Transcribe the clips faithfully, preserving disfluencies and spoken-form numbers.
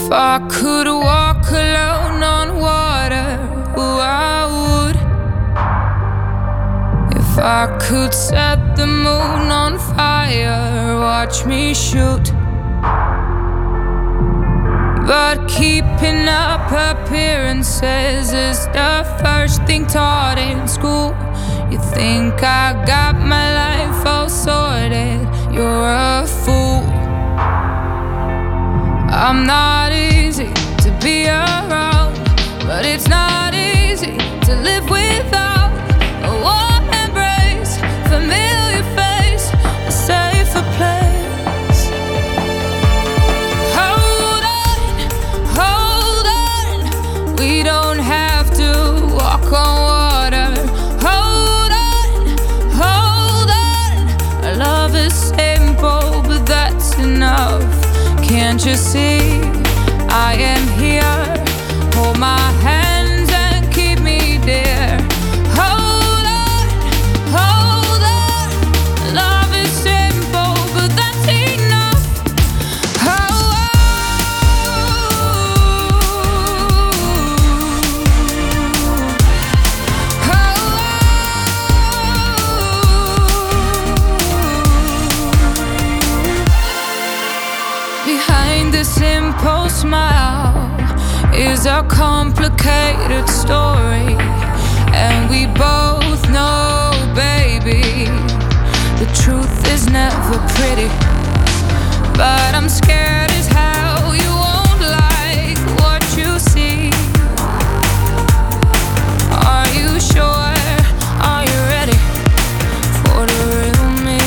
If I could walk alone on water, oh, I would. If I could set the moon on fire, watch me shoot. But keeping up appearances is the first thing taught in school. You think I got my life all sorted, you're a fool. I'm not easy to be around, but it's not easy to live without a warm embrace, familiar face, a safer place. Hold on, hold on, we don't have to walk on water. Hold on, hold on, our love is simple, but that's enough. Can't you see, I am here. Hold my hands and keep me dear. Hold on, hold on. Love is simple, but that's enough. Oh, behind the simple smile is a complicated story, and we both know, baby, the truth is never pretty. But I'm scared as hell you won't like what you see. Are you sure? Are you ready for the real me?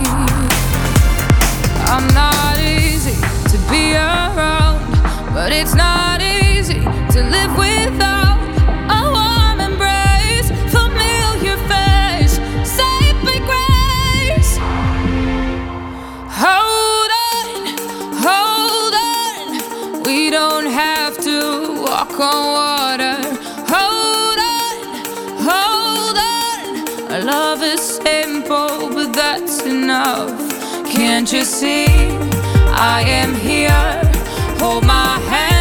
I'm not easy to be around, but it's not easy to live without a warm embrace, familiar face, safe by grace. Hold on, hold on, we don't have to walk on water. Hold on, hold on, our love is simple, but that's enough. Can't you see, I am here. Hold my hand.